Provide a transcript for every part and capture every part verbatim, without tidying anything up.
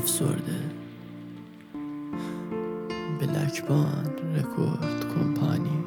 افسرده. بلک باند رکورد کمپانی.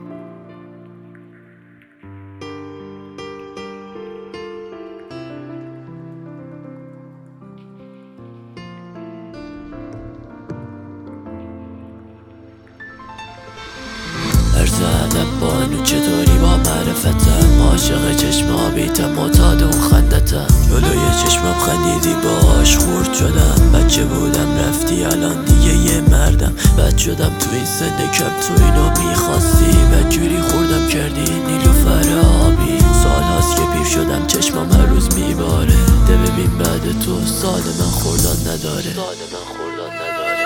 عرض ادب با اینو چطوری با معرفتم، عاشق چشم آبیتم معتاد اون خندتم. جلوی چشمم خندیدی باش خورد شدم. بچه بودم رفتی الان دیگه یه مردم. بد شدم تو این سن کم تو اینو میخواستی. بدجوری خوردم کردی نیلوفر آبی. سال هاست که پیر شدم چشمم هر روز میباره. ده ببین بعد تو سال من خوردان نداره. سال من خوردان نداره.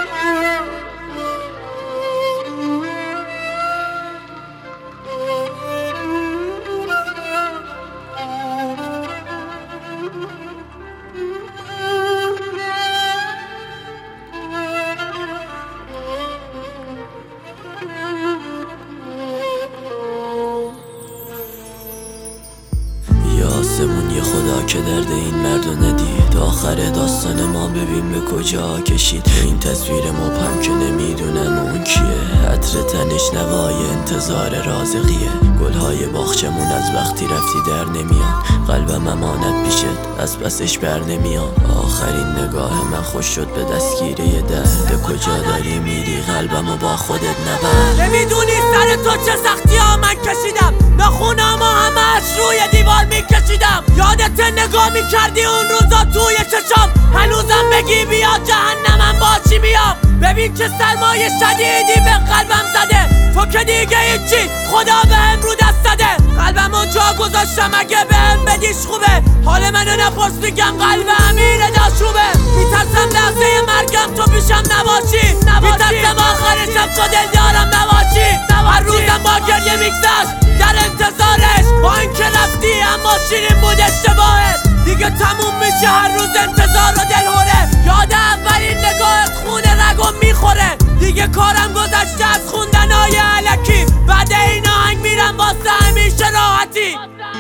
آسمون یه خدا که درد این مردو ندید. آخر داستان ما ببین به کجا کشید. این تصویر مبهم که نمیدونم اون کیه. عطر تنش نوای انتظار رازقیه. گلهای باغچمون از وقتی رفتی در نمیان. قلبم امانت پیشت از پسش بر نمیان. آخرین نگاه من خوش شد به دستگیره درد. کجا داری میری قلبمو با خودت نبر. نمیدونی سر تو چه سختی ها من کشیدم. نخونم و همش روی دیوار میکشیدم. یادت نگاه میکردی اون روزا توی چشام. هنوزم بگی بیا جهنمم با چی بیام. ببین چه سرمایه شدیدی به قلبم زده. تو که دیگه هیچی خدا بهم رو دست زده. قلبمو جا گذاشتم اگه بهم بدیش خوبه. حال منو نپرس میگم قلب امیر داشوبه. میترسم لحظه مرگم تو پیشم نباشی. میترسم آخر شب تو دلدارم نباشی. هر روزم با گریه میگذشت در انتظارش. با این که رفتی اما شیرین بود اشتباهت. دیگه تموم میشه هر روز انتظار و دلهوره. یاد اولین نگاهت خونه رگم میخوره. دیگه کارم گذشته از خوندنای الکی. بعد این آهنگ میرم واسه همیشه راحتی.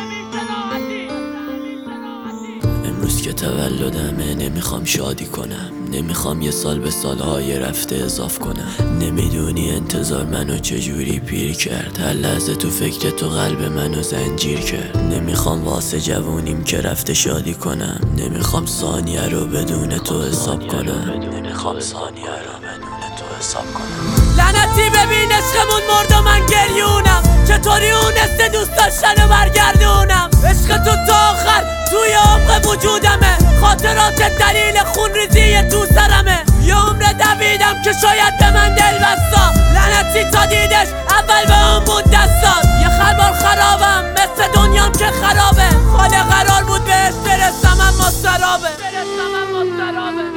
امروز که تولدمه نمیخوام شادی کنم. نمیخوام یه سال به سالهای رفته اضاف کنم. نمیدونی انتظار منو چجوری پیر کرد. هر لحظه تو فکر تو قلب منو زنجیر کرد. نمیخوام واسه جوونیم که رفته شادی کنم. نمیخوام ثانیه رو بدون تو حساب کنم. نمیخوام ثانیه رو بدون تو حساب کنم. لعنتی ببین عشقمون مرد و من گریونم. چطوری اونسته دوست داشتن و برگردونم. عشق تو تا آخر توی عمق وجودمه. خاطرات دلیل خون ریزی تو سرمه. یه عمر دویدم که شاید به من دل بستا. لعنتی تا دیدش اول به اون بود دستان. یه خربار خرابم مثل دنیام که خرابه. خاله قرار بود بهش برسم اما سرابه. برسم اما سرابه.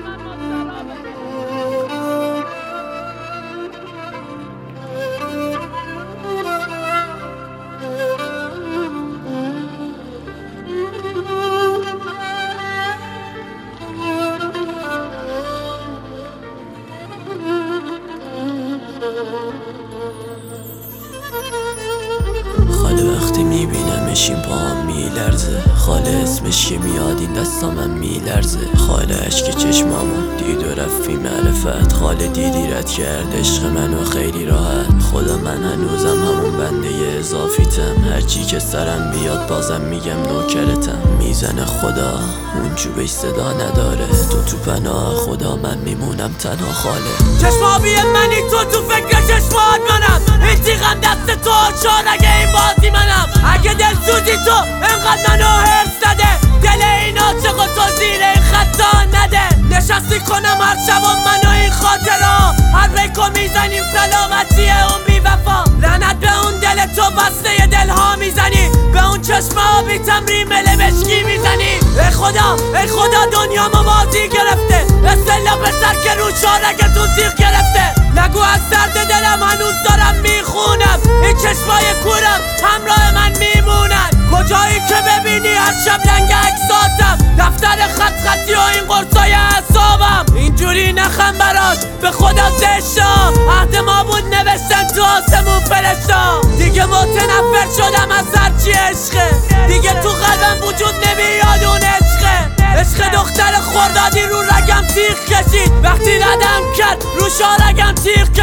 خاله وقتی میبینمش این پاهم میلرزه. خاله اسمش که میاد این دستامم میلرزه. خاله اشک چشمامو دید و رفت فی معرفت. خاله دیدی رد کرد عشق منو خیلی راحت. خدا من هنوزم همون بنده اضافیتم. هرچی که سرم بیاد بازم میگم نوکرتم. میزنه خدا اون چوبش صدا نداره. تو تو پناه خدا من میمونم تنها خاله. چشم آبی منی تو تو فکر چشمات منم. هیچی غم دست تو شاد اگه این بازی منم. اگه دل سوزی تو انقدر منو هرس نده. دل این عاشق و تو زیر این خطا نده. نشستی کنم هر شب و منو این خاطرها. هر ریکو میزنیم سلامتی اون بی وفا. لعنت به اون دل تو بسته دل ها میزنی. به اون چشم آبی ریمل مشکی میزنی. ای خدا ای خدا دنیا موازی گرفته. اصلا پسر که رو شارگتون تیغ گرفته. نگو از درد دلم هنوز دارم میخونم. این چشمای کورم همراه من میمونن. کجایی که ببینی هر شب لنگ اکساتم. دفتر خط خطی و این قرصای اعصابم. اینجوری نخم براش به خدا زشتا. عهد ما بود نوشتن تو آسمون فرشتا. دیگه متنفر شدم از هرچی عشقه. دیگه تو قلبم وجود نمیاد اون عشقه. عشق دختر خردادی رو رگم تیغ کشید.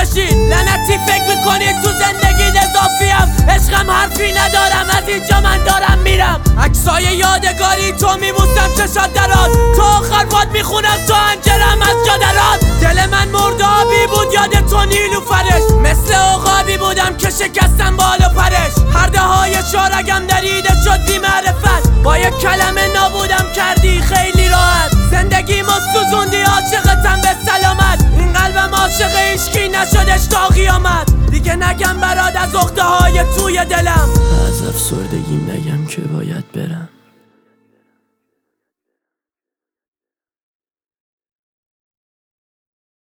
نشید. لعنتی فکر میکنید تو زندگی اضافیم، عشقم حرفی ندارم، از اینجا من دارم میرم. عکسای یادگاری تو میبوسم چشات درات، تو آخر باد میخونم تو انجرم از جادرات. دل من مردابی بود یاد تو نیلوفرش، مثل عقابی بودم که شکستم بال و پرش. پرده های شارگم دریده شد بی معرفت، با یک کلمه نابودم کردی خیلی راحت. زندگی ما سوزوندی عاشقتم به سلامت، این قلبم عاشق عشقی نشدش تا قیامت. دیگه نگم برات از اخته های توی دلم، از افسردگیم نگم که باید برم.